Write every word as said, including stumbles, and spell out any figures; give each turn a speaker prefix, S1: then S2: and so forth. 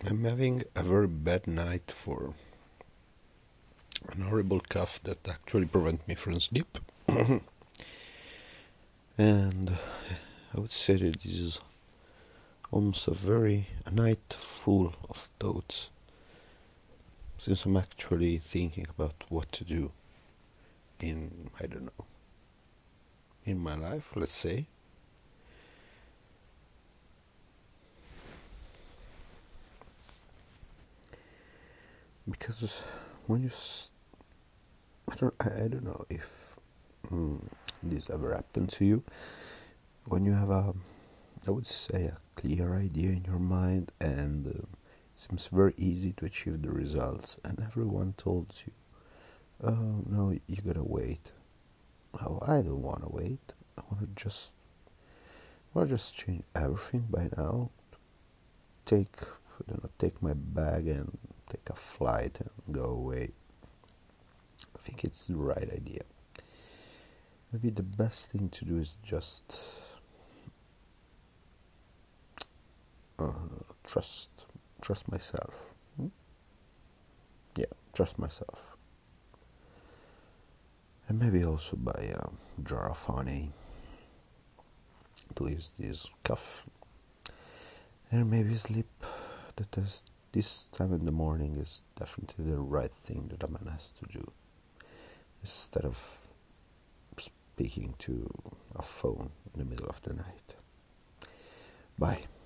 S1: I'm having a very bad night for an horrible cough that actually prevents me from sleep. And I would say that this is almost a very a night full of thoughts, since I'm actually thinking about what to do in, I don't know, in my life, let's say. Because when you, s- I don't, I, I don't know if mm, this ever happened to you. When you have a, I would say, a clear idea in your mind, and uh, it seems very easy to achieve the results, and everyone told you, "Oh no, you gotta wait." Oh, I don't want to wait. I want to just, want to just change everything by now. Take, I don't know, take my bag and take a flight and go away. I think it's the right idea. Maybe the best thing to do is just uh, trust, trust myself. Hmm? Yeah, trust myself. And maybe also buy a jar of honey to use this cough. And maybe sleep. That is, this time in the morning is definitely the right thing that a man has to do. Instead of speaking to a phone in the middle of the night. Bye.